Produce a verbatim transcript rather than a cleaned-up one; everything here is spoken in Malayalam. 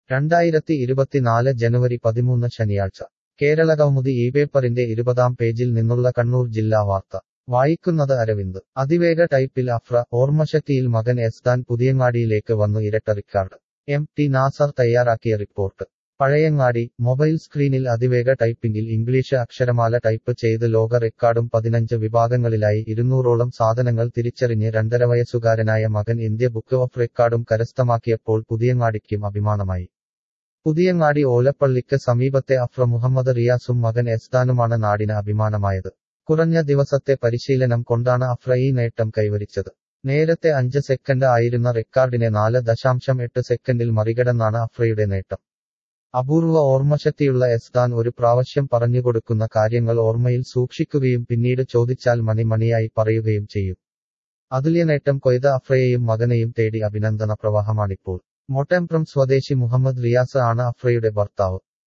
രണ്ടായിരത്തി ഇരുപത്തിനാല് ജനുവരി പതിമൂന്ന് ശനിയാഴ്ച കേരളകൗമുദി ഈ പേപ്പറിന്റെ ഇരുപതാം പേജിൽ നിന്നുള്ള കണ്ണൂർ ജില്ലാ വാർത്ത വായിക്കുന്നത് അരവിന്ദ് അതിവേഗ ടൈപ്പിൽ അഫ്ര ഓർമ്മശക്തിയിൽ മകൻ എസ്താൻ പുതിയങ്ങാടിയിലേക്ക് വന്നു ഇരട്ട റിക്കാർഡ് എം ടി നാസർ തയ്യാറാക്കിയ റിപ്പോർട്ട് പഴയങ്ങാടി മൊബൈൽ സ്ക്രീനിൽ അതിവേഗ ടൈപ്പിംഗിൽ ഇംഗ്ലീഷ് അക്ഷരമാല ടൈപ്പ് ചെയ്ത് ലോക റെക്കോർഡും പതിനഞ്ച് വിഭാഗങ്ങളിലായി ഇരുന്നൂറോളം സാധനങ്ങൾ തിരിച്ചറിഞ്ഞ് രണ്ടര വയസ്സുകാരനായ മകൻ ഇന്ത്യ ബുക്ക് ഓഫ് റെക്കോർഡും കരസ്ഥമാക്കിയപ്പോൾ പുതിയങ്ങാടിക്കും അഭിമാനമായി പുതിയങ്ങാടി ഓലപ്പള്ളിക്ക് സമീപത്തെ അഫ്ര മുഹമ്മദ് റിയാസും മകൻ എസ്താനുമാണ് നാടിന് അഭിമാനമായത് കുറഞ്ഞ ദിവസത്തെ പരിശീലനം കൊണ്ടാണ് അഫ്ര ഈ നേട്ടം കൈവരിച്ചത് നേരത്തെ അഞ്ച് സെക്കൻഡ് ആയിരുന്ന റെക്കോർഡിനെ നാല് ദശാംശം എട്ട് സെക്കൻഡിൽ മറികടന്നാണ് അഫ്രയുടെ നേട്ടം അപൂർവ ഓർമ്മശക്തിയുള്ള എസ്താൻ ഒരു പ്രാവശ്യം പറഞ്ഞുകൊടുക്കുന്ന കാര്യങ്ങൾ ഓർമ്മയിൽ സൂക്ഷിക്കുകയും പിന്നീട് ചോദിച്ചാൽ മണിമണിയായി പറയുകയും ചെയ്യും അതുല്യനേട്ടം കൊയ്ത അഫ്രയെയും മകനെയും തേടി അഭിനന്ദന പ്രവാഹമാണിപ്പോൾ മോട്ടേംപ്രം സ്വദേശി മുഹമ്മദ് റിയാസ് ആണ് അഫ്രയുടെ ഭർത്താവ്